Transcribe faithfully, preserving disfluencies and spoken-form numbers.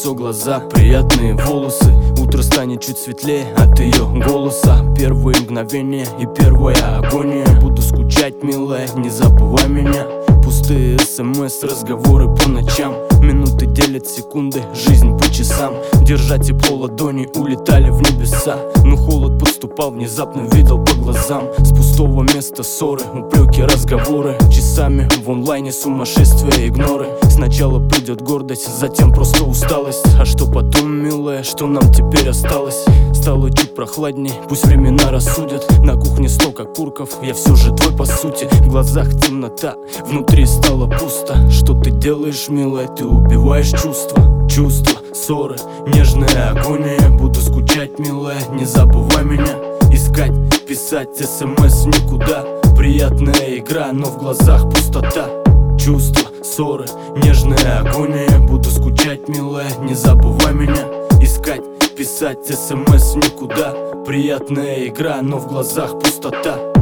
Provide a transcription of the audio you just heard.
лицо, глаза, приятные волосы. Утро станет чуть светлее от ее голоса. Первые мгновения и первая агония. Буду скучать, милая, не забывай меня. Пустые смс, разговоры по ночам. Минуты делят секунды, жизнь по часам. Держа тепло ладони, улетали в небеса. Но холод подступал, внезапно видел по глазам. С пустого места ссоры, упреки, разговоры. Часами в онлайне сумасшествие, игноры. Сначала придет гордость, затем просто усталость. А что потом, милая, что нам теперь осталось? Стало чуть прохладней, пусть времена рассудят. На кухне столько окурков, я все же твой по сути. В глазах темнота, внутри стало пусто. Что ты делаешь, милая, ты убиваешь чувства. Чувства, ссоры, нежная агония. Буду скучать, милая, не забывай меня. Искать, писать, смс никуда. Приятная игра, но в глазах пустота. Чувства, ссоры, нежная агония. Буду скучать, милая, не забывай меня. Искать, писать, смс никуда. Приятная игра, но в глазах пустота.